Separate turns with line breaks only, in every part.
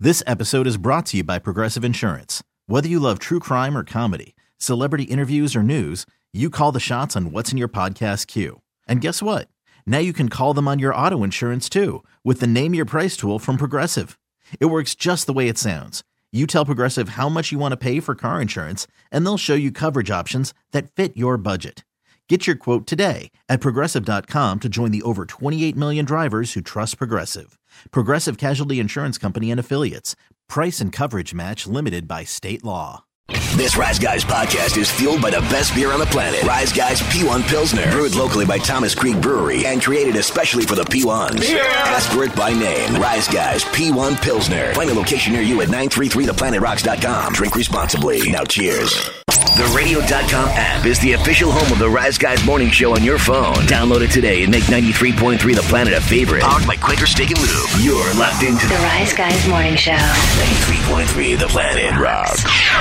This episode is brought to you by Progressive Insurance. Whether you love true crime or comedy, celebrity interviews or news, you call the shots on what's in your podcast queue. And guess what? Now you can call them on your auto insurance too with the Name Your Price tool from Progressive. It works just the way it sounds. You tell Progressive how much you want to pay for car insurance, and they'll show you coverage options that fit your budget. Get your quote today at Progressive.com to join the over 28 million drivers who trust Progressive. Progressive Casualty Insurance Company and Affiliates. Price and coverage match limited by state law.
This Rise Guys podcast is fueled by the best beer on the planet. Rise Guys P1 Pilsner. Brewed locally by Thomas Creek Brewery and created especially for the P1s. Yeah. Ask for it by name. Rise Guys P1 Pilsner. Find a location near you at 933theplanetrocks.com. Drink responsibly. Now cheers. The Radio.com app is the official home of the Rise Guys morning show on your phone. Download it today and make 93.3 The Planet a favorite. Powered by Quaker Steak and Lube. You're locked into
the Rise Guys morning show.
93.3 The Planet rocks.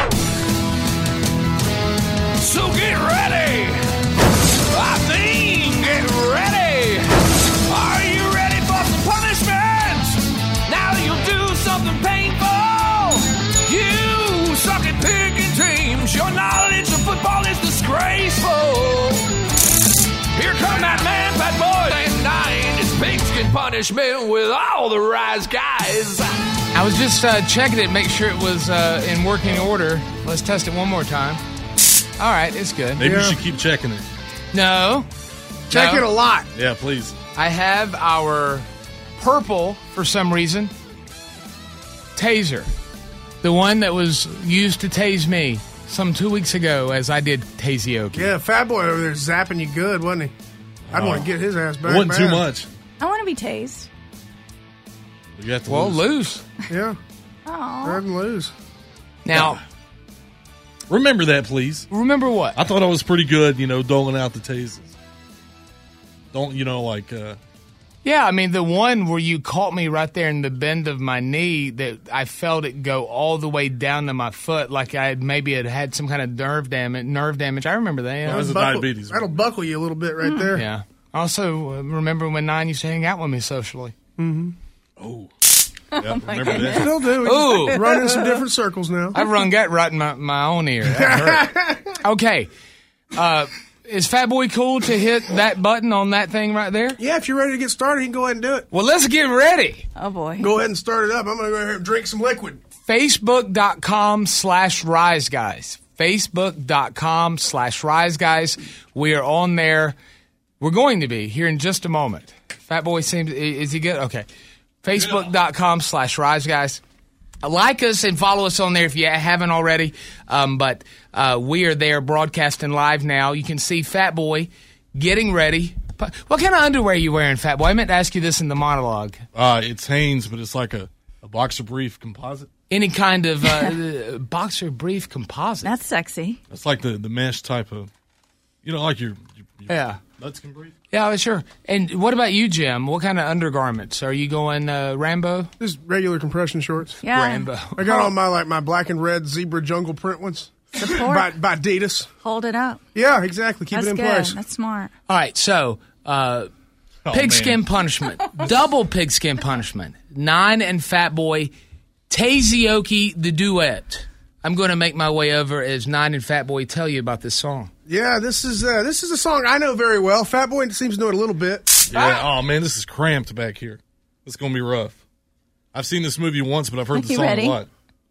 So get ready. I mean, get ready. Are you ready for some punishment? Now you'll do something painful. You suck at picking teams. Your knowledge of football is disgraceful. Here come that man, fat boy, and 9. It's pigskin punishment with all the Rise Guys.
I was just checking it, make sure it was in working order. Let's test it one more time. All right, it's good.
Maybe you should keep checking it.
No.
Check it a lot.
Yeah, please.
I have our purple, for some reason, taser. The one that was used to tase me some 2 weeks ago as I did Taseoki.
Yeah, Fat Boy over there zapping you good, wasn't he? I'd want to get his ass back.
It wasn't too much.
I want to be tased.
You have to
lose.
Yeah.
Oh.
Rather than lose.
Now...
Remember that, please.
Remember what?
I thought I was pretty good, doling out the tasers. Don't,
Yeah, I mean, the one where you caught me right there in the bend of my knee that I felt it go all the way down to my foot like I had some kind of nerve damage. I remember that.
That was a diabetes.
That'll buckle you a little bit right there.
Yeah. I also remember when 9 used to hang out with me socially.
Mm-hmm.
Oh. Yeah, remember that.
Still do.
Ooh.
Run in some different circles now.
I've run that right in my own ear. That hurt. Okay. Is Fat Boy cool to hit that button on that thing right there?
Yeah, if you're ready to get started, you can go ahead and do it.
Well, let's get ready.
Oh, boy.
Go ahead and start it up. I'm going to go ahead and drink some liquid.
Facebook.com/RiseGuys. Facebook.com/RiseGuys. We are on there. We're going to be here in just a moment. Fat Boy is he good? Okay. Facebook.com/RiseGuys. Like us and follow us on there if you haven't already. But we are there broadcasting live now. You can see Fat Boy getting ready. What kind of underwear are you wearing, Fat Boy? I meant to ask you this in the monologue.
It's Hanes, but it's like a boxer brief composite.
Any kind of boxer brief composite.
That's sexy.
It's like the mesh type of, like your nuts can breathe.
Yeah, sure. And what about you, Jim? What kind of undergarments? Are you going Rambo?
Just regular compression shorts.
Yeah.
Rambo.
I got on my black and red zebra jungle print ones.
Support.
by Adidas.
Hold it up.
Yeah, exactly. Keep
That's
it in
good.
place.
That's smart.
All right, so pigskin punishment. Double pigskin punishment. 9 and Fat Boy. Taseoki the duet. I'm going to make my way over as 9 and Fat Boy tell you about this song.
Yeah, this is a song I know very well. Fat Boy seems to know it a little bit.
Yeah. Oh man, this is cramped back here. It's going to be rough. I've seen this movie once, but I've heard the song a lot.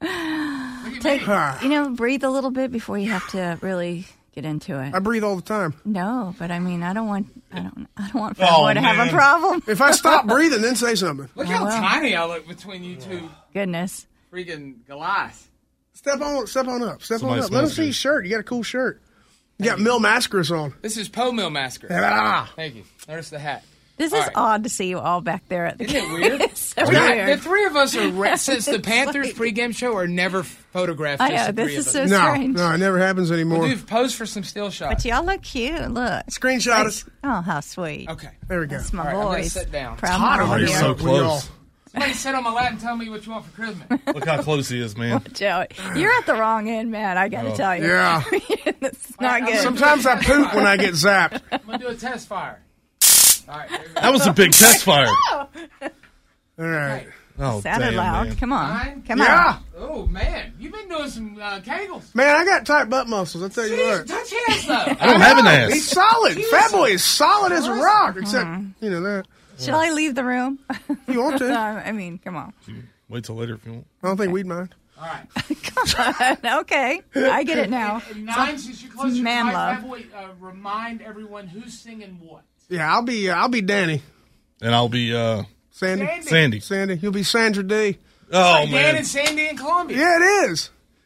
Breathe a little bit before you have to really get into it.
I breathe all the time.
No, but I mean, I don't want Fat Boy to have a problem.
If I stop breathing, then say something.
Look how tiny I look between you two.
Goodness.
Freaking Goliath.
Step on up. Step on up.
Somebody
Let them see your shirt. You got a cool shirt. You got Mil Mascaris on.
This is Poe Mil Mascaris.
Ah.
Thank you. There's the hat.
This is odd to see you all back there at the
Isn't it weird?
It's so weird.
The three of us are, since the Panthers pregame show, are never photographed.
I
Just
know,
the three
this
of
is
us.
so strange.
No, it never happens anymore.
We'll pose for some still shots.
But y'all look cute. Look.
Screenshot us.
Oh, how sweet.
Okay.
There we go.
That's my
All right, I'm gonna
boys.
sit down.
Proud
It's hot
mama
over
You're
here.
so close.
Somebody sit on my lap and tell me what you want for Christmas.
Look how close he is, man.
Watch out. You're at the wrong end, man. I got to tell you.
Yeah.
It's not good.
Sometimes I poop when I get zapped.
I'm going to do a test fire. All right.
That was a big test fire.
All right.
Oh,
Sounded
damn,
loud.
man.
Come on.
Nine?
Come
Yeah.
on.
Oh, man. You've been doing some kegels.
Man, I got tight butt muscles. I'll tell you what.
Touch hands, though.
I don't have an ass.
He's solid. Fat Boy is solid as a rock, except, that.
Should I leave the room?
You want to?
I mean, come on.
Wait till later if you want.
I don't think we'd mind.
All right.
Okay. I get it now.
And Nine, since you're close to
man
the mic,
love.
Fat Boy, remind everyone who's singing what.
Yeah, I'll be Danny.
And I'll be
Sandy.
Sandy.
You'll be Sandra D.
Oh,
Like Dan
man.
and Sandy in Columbia.
Yeah, it is.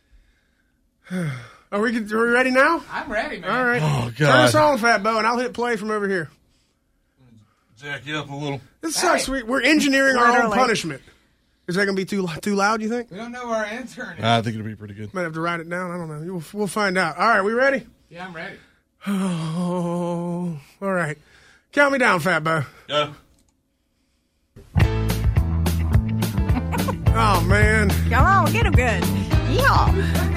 Are we ready now?
I'm ready, man.
All right.
Oh,
Turn us
God.
on, Fat Bo, and I'll hit play from over here.
Jack you up a little.
This sucks. We're engineering our own
Literally.
punishment. Is that going to be too loud, you think?
We don't know where our intern is.
I think it'll be pretty good.
Might have to write it down. I don't know. We'll find out. All right, we ready?
Yeah, I'm ready.
Oh, all right. Count me down, Fat Bo.
Go.
Oh, man.
Come on. Get him good. Yeah.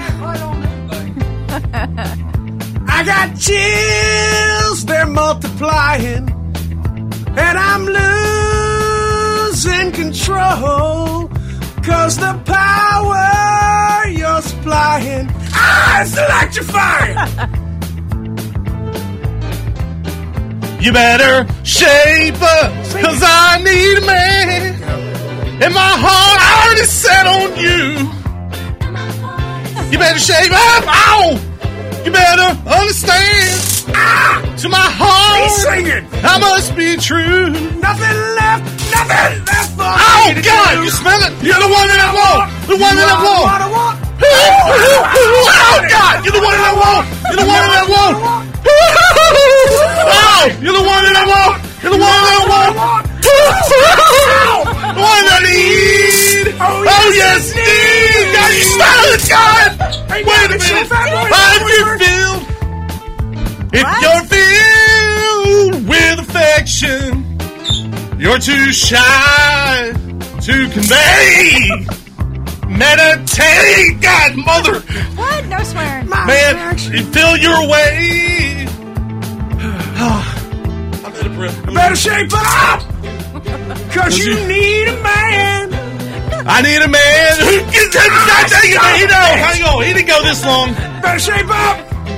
I got chills, they're multiplying, and I'm losing control, 'cause the power you're supplying, it's electrifying.
You better shape up, 'cause I need a man. And my heart is set on you. You better shape up. Ow! You better understand. To my heart,
Singing.
I must be true.
Nothing left for
Oh,
me to
God,
do.
you smell it? You're the one that I want. The one that I want.
What I want.
Oh, God, you're the one that I want. You're the one that I want. Oh, you're the one that I want. You're the one that I want. The one that I need. Oh, yes, need. God, you smell it, God. Wait a minute. If you're filled with affection, you're too shy to convey. Meditate, God, mother.
What? No swearing.
Man, you feel your way. I'm out of breath.
Better shape up, 'cause you need a man.
I need a man who can take hang on, he didn't go this long.
Better shape up.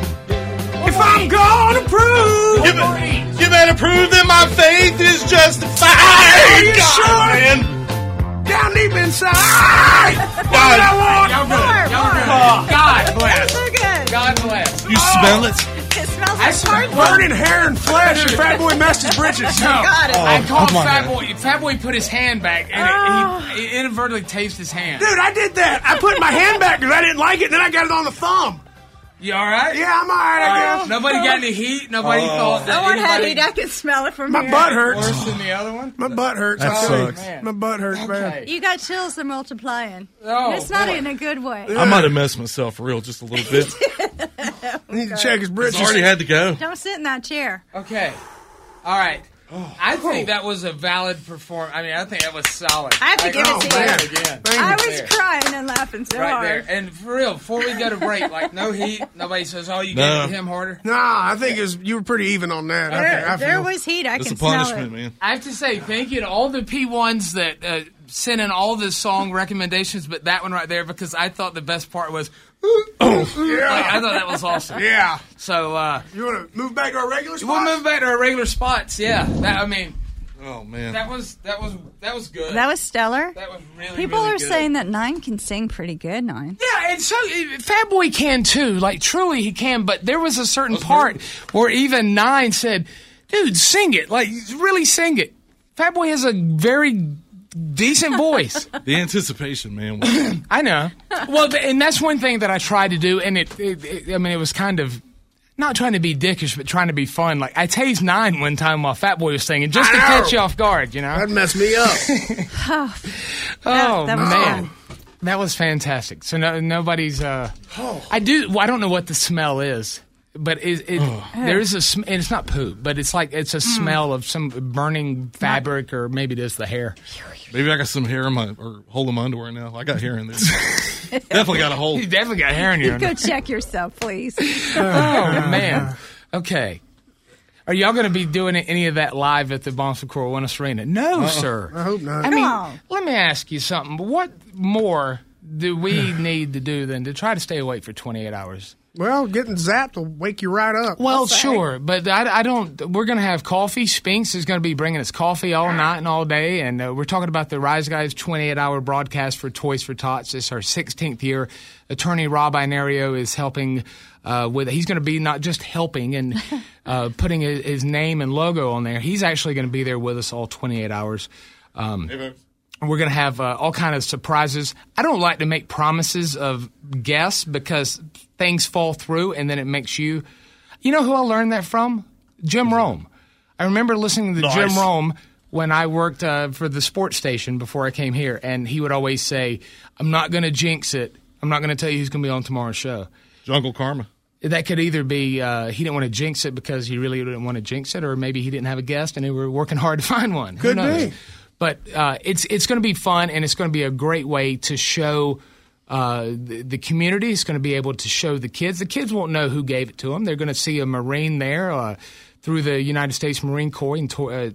If I'm gonna prove.
You better prove that my faith is justified.
Are you
God,
sure?
man.
Down deep inside. What
God.
I want.
Y'all good.
More,
Y'all
more.
good. God bless.
So good.
God bless.
You smell it?
It smells
I
like
smell
cardboard.
Burning hair and flesh. And Fat Boy messed his britches.
Got it.
I called
come on,
Fat
man.
Boy. Fat Boy put his hand back, and he inadvertently tased his hand.
Dude, I did that. I put my hand back because I didn't like it, and then I got it on the thumb.
You all right?
Yeah, I'm all right, I guess.
Nobody got any heat. Nobody thought that
Someone had
anybody
heat. I can smell it from
My
here.
butt hurts.
worse than the other one.
My butt hurts.
That
I tell you.
sucks.
Man.
My butt hurts, man.
Okay.
You got chills. They're multiplying.
Oh,
It's not
boy.
in a good way.
I might have messed myself for real just a little bit.
I need to check his
It's
britches.
already had to go.
Don't sit in that chair.
Okay. All right. I think that was a valid performance. I mean, I think that was solid.
I have to give it to
man.
you.
Again.
I was
There.
crying and laughing so
Right
hard.
there. And for real, before we go to break, like, no heat. Nobody says, oh, you
No.
gave it to him harder.
Nah, I think you were pretty even on that. I
There
feel.
was heat. I
It's
can
a
smell
punishment,
it.
man.
I have to say thank you to all the P1s that sent in all the song recommendations, but that one right there, because I thought the best part was, like, I thought that was awesome.
Yeah.
So,
You want to move back to our regular spot?
we'll move back to our regular spots. Yeah. I mean,
Oh, man.
that was good.
That was stellar.
That was really,
People
really
are
good.
saying that Nine can sing pretty good, Nine.
Yeah, and so Fat Boy can too. Like, truly he can. But there was a certain part where even Nine said, dude, sing it. Like, really sing it. Fat Boy has a very decent voice.
The anticipation, man.
I know. Well, and that's one thing that I tried to do. And I mean, it was kind of not trying to be dickish, but trying to be fun. Like, I tased Nine one time while Fat Boy was singing, just to
I know.
catch you off guard, you know?
That messed me up.
Oh,
that was
man.
fun.
That was fantastic. So nobody's. I don't know what the smell is, but there is a. And it's not poop, but it's like it's a smell of some burning fabric, or maybe it is the hair.
Maybe I got some hair in my hole in my underwear now. I got hair in there. Definitely got a hole.
You definitely got hair in your.
Go check yourself, please.
Oh man. Okay. Are y'all going to be doing any of that live at the Bon Secours Winners Arena? No, sir.
I hope not.
I mean, let me ask you something. What more do we need to do than to try to stay awake for 28 hours?
Well, getting zapped will wake you right up.
Well, sure, but I don't. We're going to have coffee. Spinks is going to be bringing us coffee all night and all day, and we're talking about the Rise Guys 28-hour broadcast for Toys for Tots. It's our 16th year. Attorney Rob Inario is helping with. He's going to be not just helping and putting his name and logo on there. He's actually going to be there with us all 28 hours. We're going to have all kind of surprises. I don't like to make promises of guests because things fall through and then it makes you... You know who I learned that from? Jim Rome. I remember listening to Jim Rome when I worked for the sports station before I came here, and he would always say, I'm not going to jinx it. I'm not going to tell you who's going to be on tomorrow's show.
Jungle Karma.
That could either be he didn't want to jinx it because he really didn't want to jinx it, or maybe he didn't have a guest and they were working hard to find one.
Could be.
But it's going to be fun, and it's going to be a great way to show the community. It's going to be able to show the kids. The kids won't know who gave it to them. They're going to see a Marine there through the United States Marine Corps and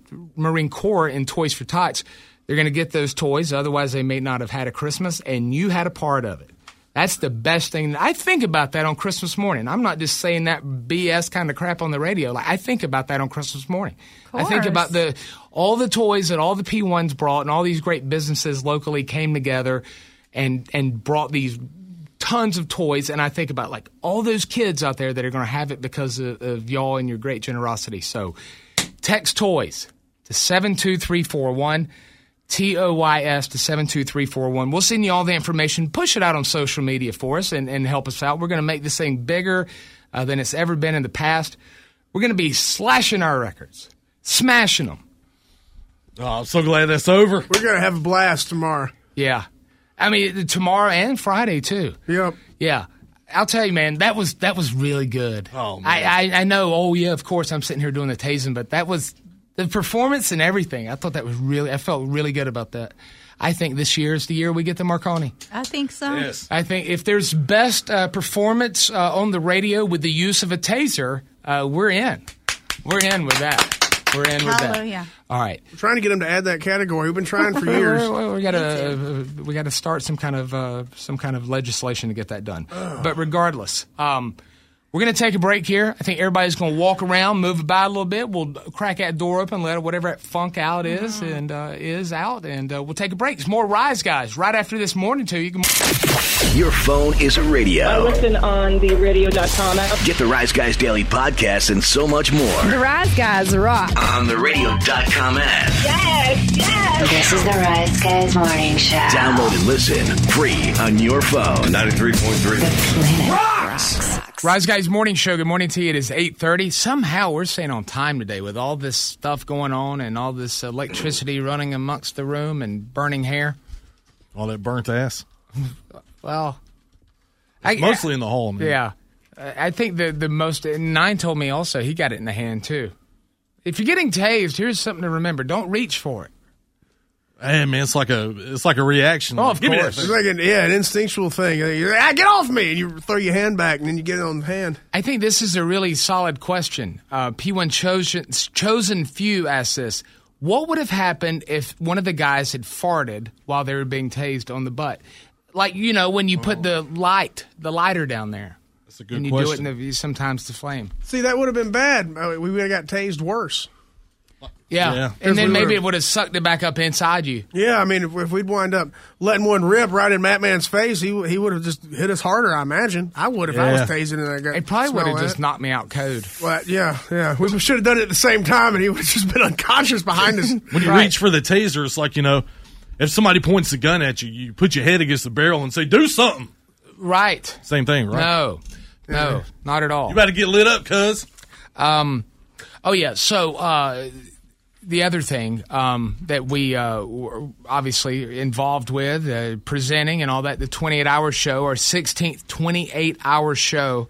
Toys for Tots. They're going to get those toys. Otherwise, they may not have had a Christmas, and you had a part of it. That's the best thing. I think about that on Christmas morning. I'm not just saying that BS kind of crap on the radio. Like, I think about that on Christmas morning. I think about all the toys that all the P1s brought, and all these great businesses locally came together and brought these tons of toys. And I think about like all those kids out there that are going to have it because of y'all and your great generosity. So text toys to 72341. TOYS to 72341. We'll send you all the information. Push it out on social media for us and help us out. We're going to make this thing bigger than it's ever been in the past. We're going to be slashing our records, smashing them.
Oh, I'm so glad that's over.
We're going to have a blast tomorrow.
Yeah. I mean, tomorrow and Friday, too.
Yep.
Yeah. I'll tell you, man, that was really good.
Oh, man.
I know, of course, I'm sitting here doing the tasing, but that was... The performance and everything, I thought that was I felt really good about that. I think this year is the year we get the Marconi.
I think so.
Yes.
I think if there's best performance on the radio with the use of a taser, we're in. We're in with that. We're in with that.
Hallelujah.
All right.
We're trying to get them to add that category. We've been trying for years.
We got to start some kind of legislation to get that done. But regardless, we're going to take a break here. I think everybody's going to walk around, move about a little bit. We'll crack that door open, let whatever that funk out is, and is out, and we'll take a break. It's more Rise Guys right after this morning, too.
Your phone is a radio.
I listen on the radio.com app.
Get the Rise Guys Daily Podcast and so much more
The Rise Guys rock.
on the radio.com app.
Yes.
This is the Rise Guys Morning Show.
Download and listen free on your phone. 93.3.
Planet rocks.
Rise Guys Morning Show. Good morning to you. It is 8:30. Somehow we're staying on time today with all this stuff going on and all this electricity running amongst the room and burning hair.
All that burnt ass.
Well,
Mostly in the hall, man.
Yeah. I think the most, and Nine told me also, he got it in the hand too. If you're getting tased, here's something to remember. Don't reach for it.
Hey, man, it's like a reaction.
Oh, of
Give me that
course.
thing.
It's like an instinctual thing. Get off me! And you throw your hand back, and then you get it on the hand.
I think this is a really solid question. P1 Chosen Few asked this. What would have happened if one of the guys had farted while they were being tased on the butt? Like, when you put the lighter down there.
That's a good
and you
question.
do it sometimes the flame.
See, that would have been bad. We would have got tased worse.
Yeah. And then maybe it would have sucked it back up inside you.
Yeah, I mean, if we'd wind up letting one rip right in Matman's face, he would have just hit us harder, I imagine. I would if I was tasing and I got
It probably would have
smell
just
that.
knocked me out cold.
Well, yeah. We should have done it at the same time, and he would have just been unconscious behind us.
When you reach for the taser, it's like, if somebody points a gun at you, you put your head against the barrel and say, do something.
Right.
Same thing, right?
No, not at all.
You about to get lit up, cuz.
Oh, yeah. So the other thing that we were obviously involved with, presenting and all that, the 28-hour show, our 16th 28-hour show,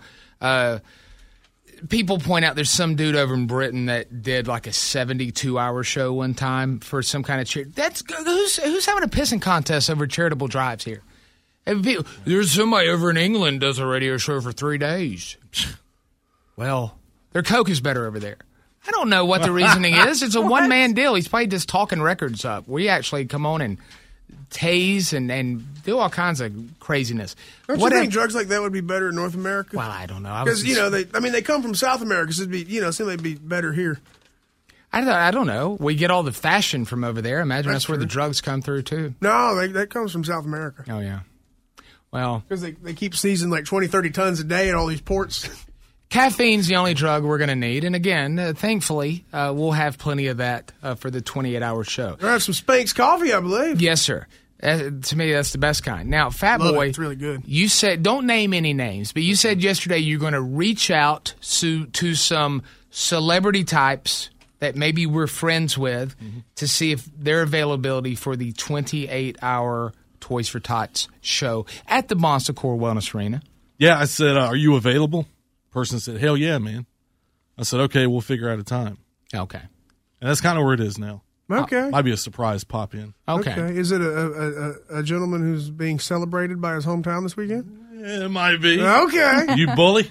people point out there's some dude over in Britain that did like a 72-hour show one time for some kind of charity. Who's having a pissing contest over charitable drives here? There's somebody over in England does a radio show for 3 days. Well, their Coke is better over there. I don't know what the reasoning is. It's a one-man deal. He's probably just talking records up. We actually come on and tase and do all kinds of craziness.
Don't you think drugs like that would be better in North America?
Well, I don't know.
Because, they come from South America, so it'd be, seem they'd be better here.
I don't know. We get all the fashion from over there. Imagine that's where the drugs come through, too.
No, that comes from South America.
Oh, yeah. Well,
because they keep seizing like 20, 30 tons a day at all these ports.
Caffeine's the only drug we're going to need. And again, thankfully, we'll have plenty of that for the 28-hour show.
We'll have some Spanx coffee, I believe.
Yes, sir. To me, that's the best kind. Now, Fat Boy,
it's really good.
You said, don't name any names, but you said yesterday you're going to reach out to some celebrity types that maybe we're friends with to see if their availability for the 28-hour Toys for Tots show at the Bon Secours Wellness Arena.
Yeah, I said, are you available? Person said, hell yeah, man. I said, okay, we'll figure out a time.
Okay.
And that's kind of where it is now.
Okay.
Might be a surprise pop in.
Okay.
Is it a gentleman who's being celebrated by his hometown this weekend?
Yeah, it might be.
Okay.
You bully?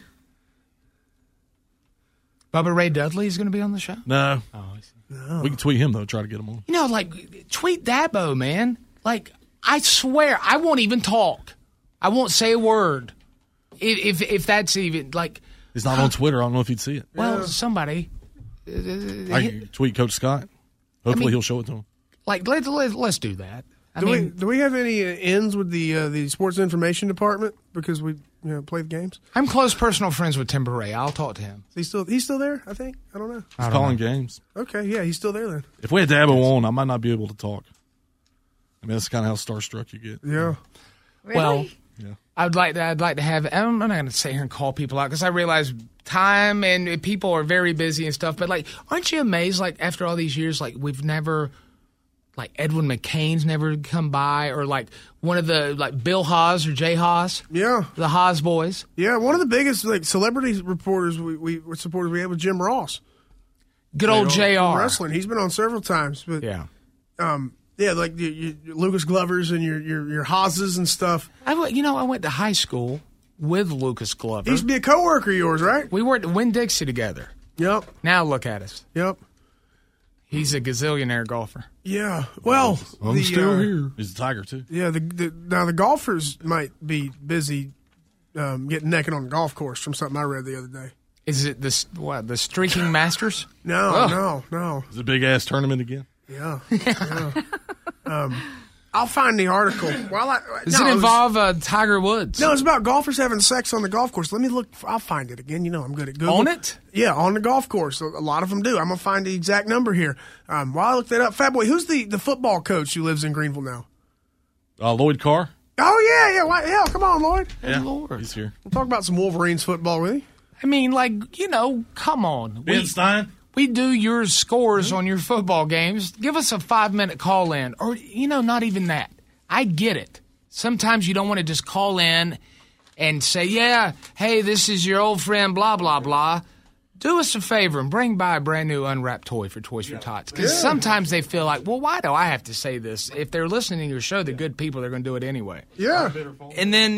Bubba Ray Dudley is going to be on the show?
No.
Oh, I see.
No. We can tweet him, though, try to get him on.
Tweet Dabo, man. I swear, I won't even talk. I won't say a word. If that's even,
He's not on Twitter. I don't know if he'd see it.
Well, somebody.
I can tweet Coach Scott. Hopefully he'll show it to him.
Let's do that.
Do we have any ins with the Sports Information Department because we play the games?
I'm close personal friends with Tim Beret. I'll talk to him.
He's still there, I think? I don't know.
He's calling games.
Okay, yeah, he's still there then.
If we had Dabo on, I might not be able to talk. I mean, that's kind of how starstruck you get.
Yeah.
Really?
Well,
yeah.
I'd like to have. I'm not going to sit here and call people out because I realize time and people are very busy and stuff. But aren't you amazed? After all these years, we've never, Edwin McCain's never come by, or one of the Bill Haas or Jay Haas.
Yeah.
The Haas boys.
Yeah, one of the biggest celebrity reporters supporters we had was Jim Ross.
Good old JR.
Wrestling. He's been on several times. But
yeah.
Yeah, your Lucas Glovers and your Haases and stuff.
I went to high school with Lucas Glover.
He used to be a coworker of yours, right?
We worked at Winn-Dixie together.
Yep.
Now look at us.
Yep.
He's a gazillionaire golfer.
Yeah. Well,
I'm still here. He's a Tiger too.
Yeah. Now the golfers might be busy getting naked on the golf course from something I read the other day.
Is it the Streaking Masters?
No.
Is it a big ass tournament again?
Yeah. I'll find the article.
Does it involve Tiger Woods?
No, it's about golfers having sex on the golf course. Let me look. I'll find it again. I'm good at Google.
On it?
Yeah, on the golf course. A lot of them do. I'm going to find the exact number here. While I look that up, Fat Boy, who's the football coach who lives in Greenville now?
Lloyd Carr.
Oh, yeah. Hell, come on, Lloyd.
Yeah,
Lord.
he's here.
We'll talk about some Wolverines football with you.
I mean, come on.
Ben Stein.
We do your scores on your football games. Give us a 5-minute call in. Or, not even that. I get it. Sometimes you don't want to just call in and say, yeah, hey, this is your old friend, blah, blah, blah. Do us a favor and bring by a brand new unwrapped toy for Toys for Tots. Because sometimes they feel like, well, why do I have to say this? If they're listening to your show, the good people, they're going to do it anyway.
Yeah.
And then,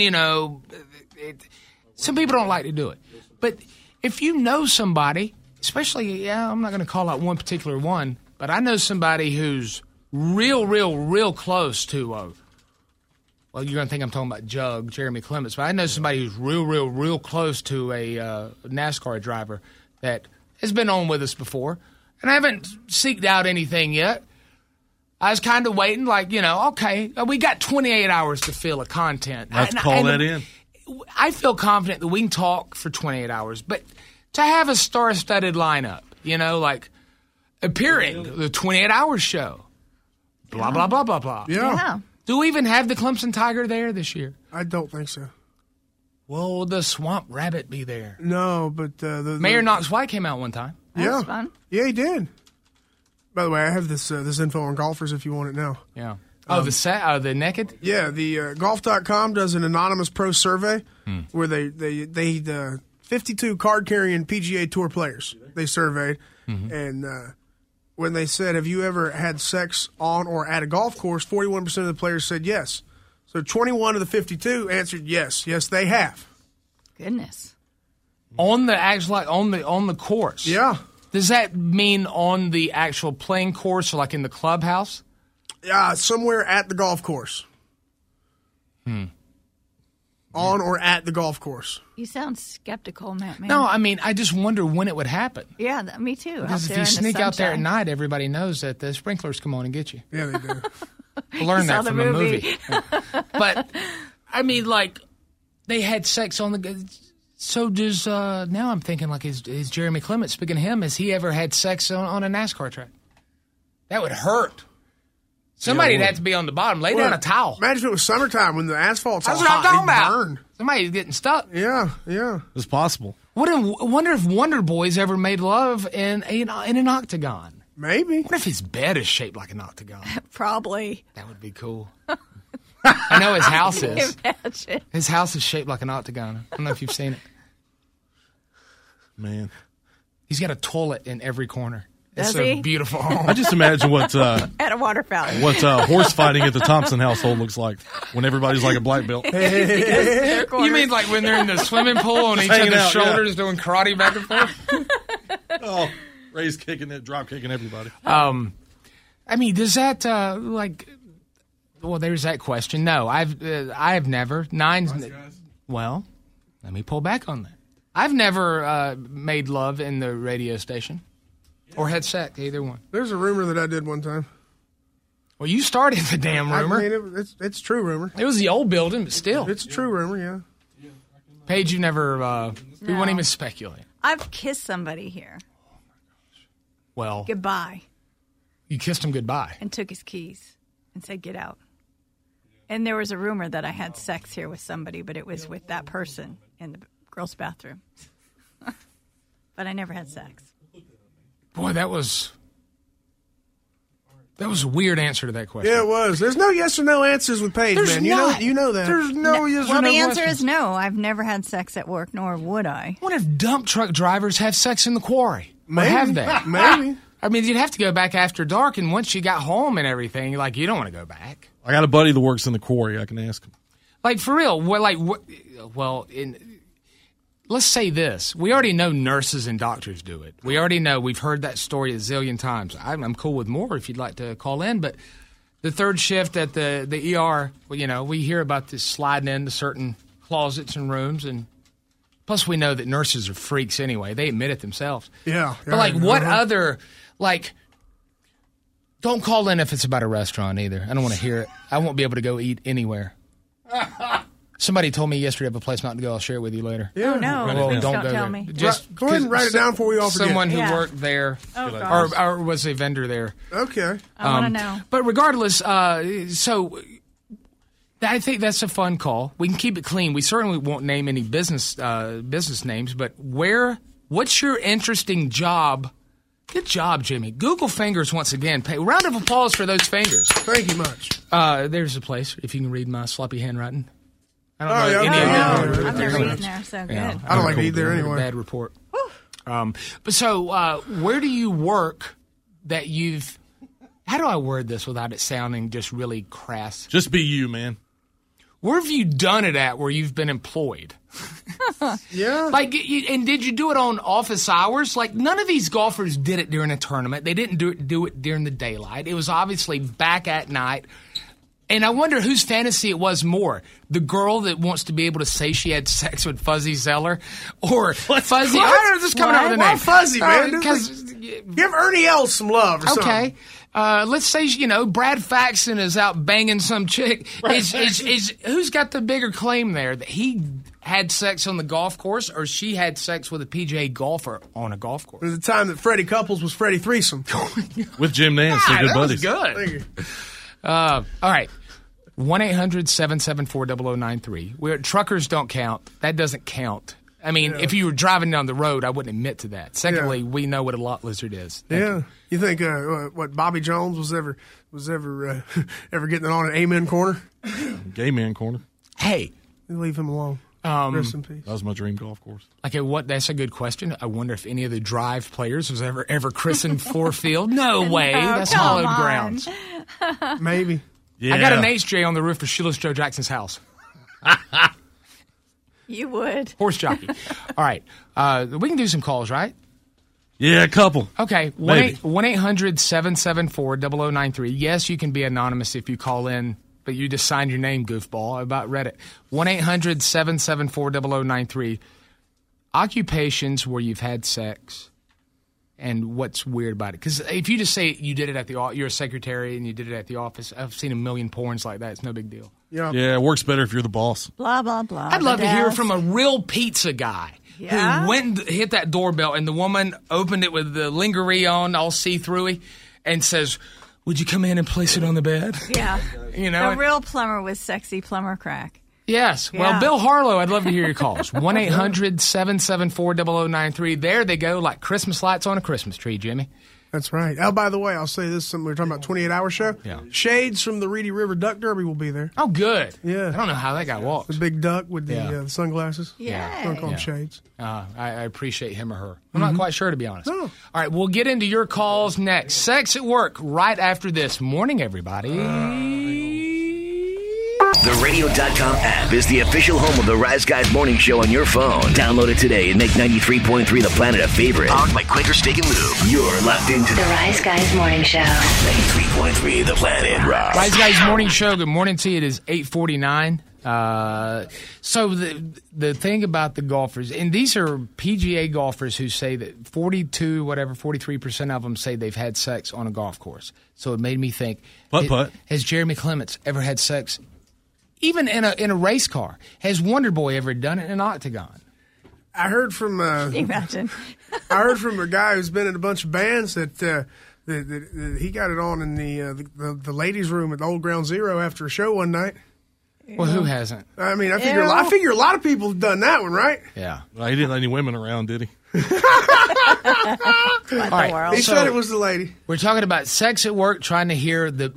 some people don't like to do it. But if you know somebody, especially, I'm not going to call out one particular one, but I know somebody who's real close to, well, you're going to think I'm talking about Jeremy Clements, but I know somebody who's real close to a NASCAR driver that has been on with us before, and I haven't seeked out anything yet. I was kind of waiting, okay, we got 28 hours to fill of content.
Let's call that in.
I feel confident that we can talk for 28 hours, but to have a star-studded lineup, appearing the 28-hour show, blah, blah, blah, blah, blah.
Yeah.
Do we even have the Clemson Tiger there this year?
I don't think so.
Will the Swamp Rabbit be there?
No, but
Mayor Knox White came out one time.
That was fun.
Yeah, he did. By the way, I have this info on golfers if you want it now.
Yeah. The naked?
Yeah, the golf.com does an anonymous pro survey where they 52 card-carrying PGA Tour players they surveyed, and when they said, have you ever had sex on or at a golf course, 41% of the players said yes. So 21 of the 52 answered yes. Yes, they have.
Goodness.
On the course.
Yeah.
Does that mean on the actual playing course or like in the clubhouse?
Somewhere at the golf course. On or at the golf course.
You sound skeptical, Matt. Man.
No, I mean, I just wonder when it would happen.
Yeah, me too.
Because if you sneak out there at night, everybody knows that the sprinklers come on and get you.
Yeah, they do.
Learn that from a movie. But, I mean, like, they had sex on the... So does... now I'm thinking, like, is Jeremy Clement, speaking of him, has he ever had sex on a NASCAR track? That would hurt. Somebody'd have to be on the bottom. Lay down a towel.
Imagine if it was summertime when the asphalt's all
That's what I'm talking
hot.
about.
Burn.
Somebody's getting stuck.
Yeah.
It's possible.
Wonder if Wonder Boy's ever made love in an octagon.
Maybe.
What if his bed is shaped like an octagon?
Probably.
That would be cool. I know his house is.
Imagine.
His house is shaped like an octagon. I don't know if you've seen it.
Man.
He's got a toilet in every corner. It's
Does
a
he?
beautiful home.
I just imagine what
At a water fountain.
horse fighting at the Thompson household looks like when everybody's like a black belt.
You mean like when they're in the swimming pool on each
hanging
other's
out,
shoulders doing karate back and forth?
Oh, Ray's kicking it, drop kicking everybody.
I mean, does that well, there's that question. No, I've never. Well, let me pull back on that. I've never made love in the radio station or had sex, either one.
There's a rumor that I did one time.
Well, you started the damn rumor.
I mean, it's true rumor.
It was the old building, but still.
It's a true rumor, yeah.
Paige, you never, we won't even speculate.
I've kissed somebody here.
Well,
Goodbye.
you kissed him goodbye.
And took his keys and said, get out. And there was a rumor that I had sex here with somebody, but it was with that person in the girls' bathroom. But I never had sex.
Boy, that was a weird answer to that question.
Yeah, it was. There's no yes or no answers with Paige, man. You know that.
There's no yes or no
Well, the answer
questions.
is no. I've never had sex at work, nor would I.
What if dump truck drivers have sex in the quarry?
Maybe.
Or have they?
Maybe.
I mean, you'd have to go back after dark, and once you got home and everything, like, you don't want to go back.
I got a buddy that works in the quarry. I can ask him.
Like, for real, let's say this. We already know nurses and doctors do it. We already know. We've heard that story a zillion times. I'm cool with more if you'd like to call in, but the third shift at the ER, well, we hear about this sliding into certain closets and rooms, and plus we know that nurses are freaks anyway. They admit it themselves.
Yeah.
But, like, what other, like, don't call in if it's about a restaurant either. I don't want to hear it. I won't be able to go eat anywhere. Somebody told me yesterday of a place not to go. I'll share it with you later.
Yeah.
Oh, no.
Well,
Please
don't
don't
go
tell
there.
me.
Just
Go ahead and write it down before we all forget.
Someone who
Yeah.
worked there
Oh, gosh.
or was a vendor there.
Okay.
I want to know.
But regardless, so I think that's a fun call. We can keep it clean. We certainly won't name any business names, but what's your interesting job? Good job, Jimmy. Google fingers once again. Round of applause for those fingers.
Thank you much.
There's a place, if you can read my sloppy handwriting. I don't
Oh,
know
yeah,
any
okay.
of you.
Yeah.
I've never eaten there, so good.
Yeah,
I don't like to eat there
Bad
anyway.
Bad report. But so, where do you work that you've... How do I word this without it sounding just really crass?
Just be you, man.
Where have you done it at where you've been employed?
Yeah.
Like, and did you do it on office hours? Like, none of these golfers did it during a tournament. They didn't do it during the daylight. It was obviously back at night. And I wonder whose fantasy it was more. The girl that wants to be able to say she had sex with Fuzzy Zeller, or Fuzzy... I don't know, just coming up with a
Why
name.
Fuzzy, man?
Because...
Give Ernie Els some love or something.
Okay. Let's say, Brad Faxon is out banging some chick. Who's got the bigger claim there? That he had sex on the golf course, or she had sex with a PGA golfer on a golf course?
There's a time that Freddie Couples was Freddie Threesome.
With Jim Nance, they're good
that
buddies.
was good.
Thank you.
All right. 1-800-774-0093. Truckers don't count. That doesn't count. I mean, if you were driving down the road, I wouldn't admit to that. Secondly, we know what a lot lizard is. Thank
You think what Bobby Jones was ever ever getting it on an Amen corner?
Gay man corner.
Hey.
You leave him alone. Rest in peace.
That was my dream golf course.
Okay, that's a good question. I wonder if any of the drive players was ever christened Ford Field. No way. That's
come
hallowed
on.
grounds.
Maybe.
Yeah.
I got an HJ on the roof of Shoeless Joe Jackson's house.
You would.
Horse jockey. All right. We can do some calls, right?
Yeah, a couple.
Okay,
Maybe.
1-800-774-0093. Yes, you can be anonymous if you call in, but you just signed your name, goofball. I about read it. 1-800-774-0093. Occupations where you've had sex and what's weird about it. Because if you just say you did it at the you're a secretary and you did it at the office, I've seen a million porns like that. It's no big deal.
Yeah.
Yeah, it works better if you're the boss.
Blah, blah, blah.
I'd love to hear from a real pizza guy
Yeah?
who went and hit that doorbell and the woman opened it with the lingerie on, all see-through-y, and says, would you come in and place it on the bed?
Yeah.
You know,
A real plumber with sexy plumber crack.
Yes. Well,
Yeah.
Bill Harlow, I'd love to hear your calls. 1-800-774-0093. There they go, like Christmas lights on a Christmas tree, Jimmy.
That's right. Oh, by the way, I'll say this. We were talking about 28-hour show.
Yeah.
Shades from the Reedy River Duck Derby will be there.
Oh, good.
Yeah.
I don't know how that guy walks.
The big duck with the
Yeah.
sunglasses.
Yeah.
Don't call them
Yeah.
Shades.
I appreciate him or her. I'm not quite sure, to be honest.
No.
All right, we'll get into your calls next. Sex at Work right after this. Morning, everybody.
The Radio.com app is the official home of the Rise Guys Morning Show on your phone. Download it today and make 93.3 The Planet a favorite. Powered by Quaker Steak and Lube. You're locked into
The Rise Guys Morning Show.
93.3 The Planet Rock.
Rise Guys Morning Show. Good morning to you. It is 8:49. So the thing about the golfers, and these are PGA golfers who say that 43% of them say they've had sex on a golf course. So it made me think,
Putt-putt.
Has Jeremy Clements ever had sex, even in a race car? Has Wonder Boy ever done it in an octagon?
I heard from
Imagine.
I heard from a guy who's been in a bunch of bands that he got it on in the ladies' room at the old Ground Zero after a show one night.
Well, who hasn't?
I mean, I figure a lot of people have done that one, right?
Yeah.
Well, he didn't let any women around, did he?
What the
right.
world?
He
So-
said it was the lady.
We're talking about sex at work, trying to hear the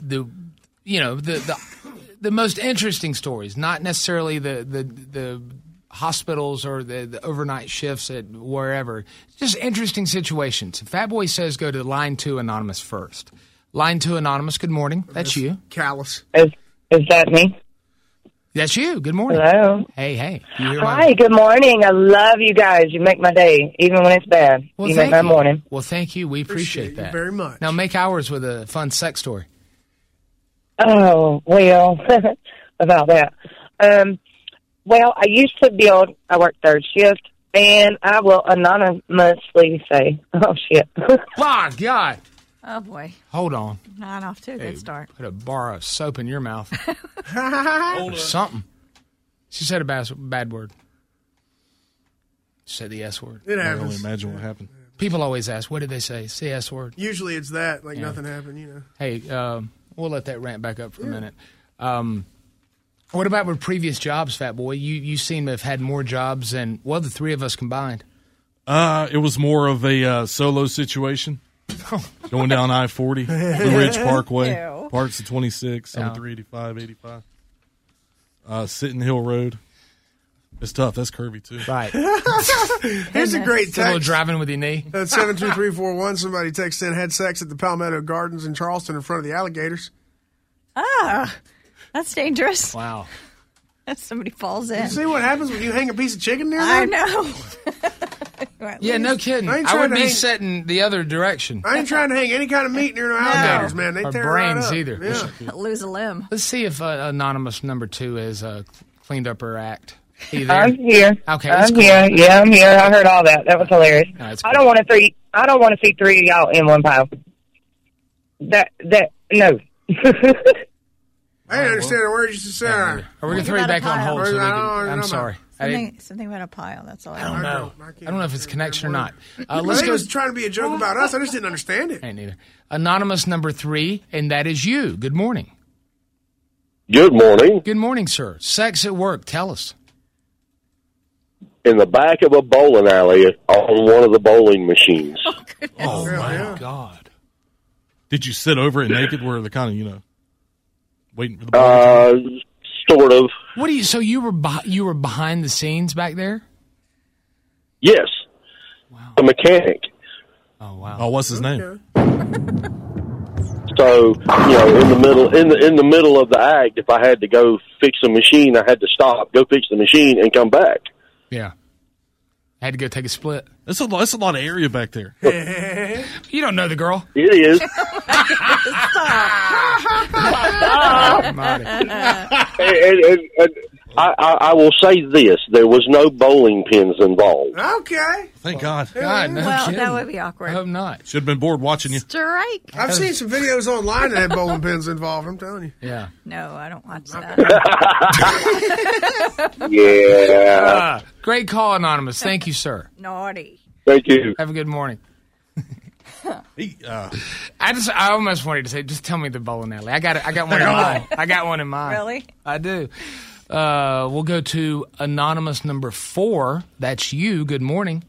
most interesting stories, not necessarily the hospitals or the overnight shifts at wherever. Just interesting situations. Fat Boy says go to line 2 anonymous first. Line 2 anonymous. Good morning. That's you.
Callous.
Is that me?
That's you. Good morning.
Hello.
Hey. You hear
Hi, good morning. I love you guys. You make my day, even when it's bad.
Well,
you make
thank
my
you.
morning.
Well, thank you. We appreciate
you
that
very much.
Now make ours with a fun sex story.
Oh, well, about that. Well, I used to build, I worked third shift, and I will anonymously say, oh, shit.
My God.
Oh, boy.
Hold on.
Not off to a good start.
Put a bar of soap in your mouth. Or something. She said a bad word. She said the S word.
It
I can only
happens.
imagine what happened.
People always ask, what did they say? It's the S word.
Usually it's that, like
Yeah.
nothing happened, you know.
Hey, we'll let that rant back up for a minute. What about with previous jobs, Fat Boy? You seem to have had more jobs than, well, the three of us combined.
It was more of a solo situation. Going down I-40, Blue Ridge Parkway,
Ew.
parts of 26, 73, 85, 85. Sitting Hill Road. It's tough. That's curvy, too.
Right.
Here's a great
A little
text.
driving with your knee.
That's 72341. Somebody texted in, had sex at the Palmetto Gardens in Charleston in front of the alligators.
Ah, that's dangerous.
Wow.
If somebody falls in.
You see what happens when you hang a piece of chicken near
I
them?
know.
Yeah, no kidding.
I ain't
I would
trying to
be
hang-
setting the other direction.
I ain't trying to hang any kind of meat near no alligators, man. They
Or
tear
brains
right up.
either.
Yeah.
Lose a limb.
Let's see if anonymous number 2 has cleaned up her act. Are you there?
I'm here.
Okay, that's
I'm
cool.
here. Yeah, I'm here. I heard all that. That was hilarious.
No, it's
I
cool.
don't want to see three of y'all in one pile. No.
I didn't understand a word you just said.
Are we going to throw you
about a
back on
pile?
hold? So we
I
can,
don't know
I'm
about-
sorry.
Something about a pile. That's all I
I don't
know.
know.
I can't
I don't know if it's a connection or not.
I
Let's
think it
go.
was trying to be a joke about us. I just didn't understand it.
Ain't neither. Anonymous number 3, and that is you. Good morning.
Good morning.
Good morning, sir. Sex at work. Tell us.
In the back of a bowling alley on one of the bowling machines.
Oh,
Yeah,
my
yeah.
God.
Did you sit over it naked where the kind of, waiting for the ball?
Sort of.
What do you? So you were behind the scenes back there?
Yes.
Wow.
A mechanic.
Oh wow.
Oh, what's his name?
So, in the middle of the act, if I had to go fix a machine, I had to stop, go fix the machine, and come back.
Yeah. I had to go take a split.
That's a lot of area back there.
You don't know the girl.
It is. And I will say this: there was no bowling pins involved.
Okay.
Thank God.
God, no
Well,
kidding.
that would be awkward.
I hope not.
Should have been bored watching you.
Strike.
I've seen some videos online that had bowling pins involved. I'm telling you.
Yeah.
No, I don't watch that.
Yeah.
Great call, Anonymous. Thank you, sir.
Naughty.
Thank you.
Have a good morning.
He,
I almost wanted to say, just tell me the bowling alley. I got one in mind. I got one in mind.
Really?
I do. We'll go to Anonymous number 4. That's you. Good morning.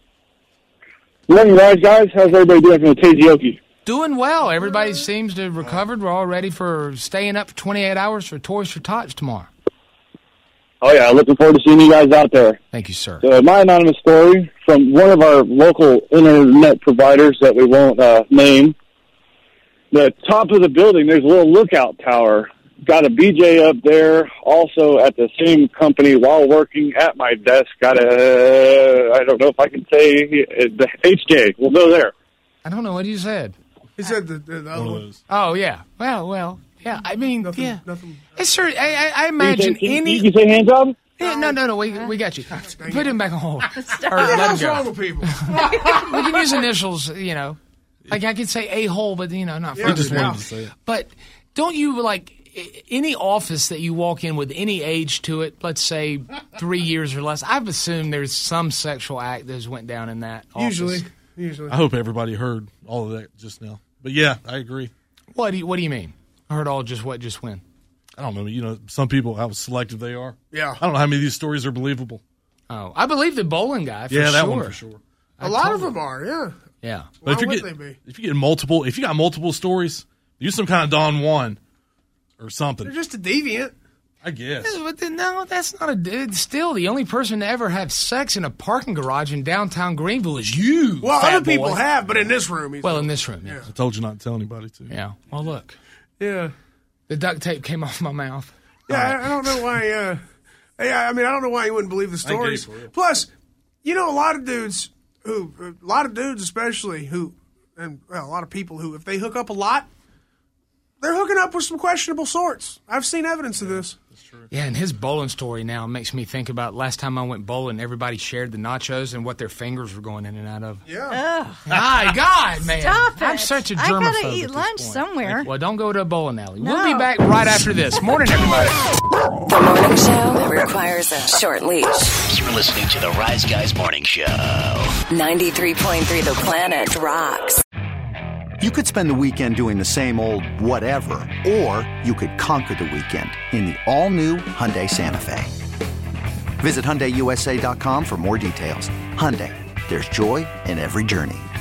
Morning, guys. How's everybody doing from the Tazioki?
Doing well. Everybody seems to have recovered. We're all ready for staying up for 28 hours for Toys for Tots tomorrow.
Oh, yeah. Looking forward to seeing you guys out there.
Thank you, sir.
My anonymous story from one of our local internet providers that we won't name. The top of the building, there's a little lookout tower. Got a BJ up there. Also at the same company while working at my desk. Got I don't know if I can say the HJ. We'll go there.
I don't know what you said.
He said the other one.
Oh, yeah. Well, yeah. I mean,
Nothing.
It's sure. I imagine any.
You can say hand job?
Yeah, no. We got you. Put him back on hold. Or
What's
let him
wrong
go.
with people?
We can use initials. Like I could say a-hole, but not
Yeah,
for
just
now.
wanted to say it.
But don't you any office that you walk in with any age to it? Let's say 3 years or less. I've assumed there's some sexual act that went down in that office.
Usually.
I hope everybody heard all of that just now. But yeah, I agree.
What do you mean? I heard all just when.
I don't know. Some people, how selective they are.
Yeah.
I don't know how many of these stories are believable.
Oh, I believe the bowling guy.
Yeah, that one for sure.
A lot of them are, yeah.
Yeah.
But
Why would they be?
if you got multiple stories, use some kind of Don Juan or something.
They're just a deviant.
I guess.
But no, that's not still the only person to ever have sex in a parking garage in downtown Greenville is you.
Well,
fat
other people
boy.
have, but in this room.
Well, in this room, yeah.
I told you not to tell anybody to.
Yeah. Well, look,
Yeah.
the duct tape came off my mouth.
Yeah, I don't know why. I don't know why you wouldn't believe the stories.
for real.
Plus, a lot of dudes especially and a lot of people who, if they hook up a lot, they're hooking up with some questionable sorts. I've seen evidence of this.
Yeah, and his bowling story now makes me think about last time I went bowling. Everybody shared the nachos and what their fingers were going in and out of.
Yeah.
My God, man!
Stop
I'm
it.
such a
I
germaphobe.
gotta eat
at this
lunch
point.
somewhere.
Well, don't go to a bowling alley.
No.
We'll be back right after this. Morning, everybody.
The morning show requires a short leash.
You're listening to the Rise Guys Morning Show.
93.3 The Planet rocks.
You could spend the weekend doing the same old whatever, or you could conquer the weekend in the all-new Hyundai Santa Fe. Visit HyundaiUSA.com for more details. Hyundai, there's joy in every journey.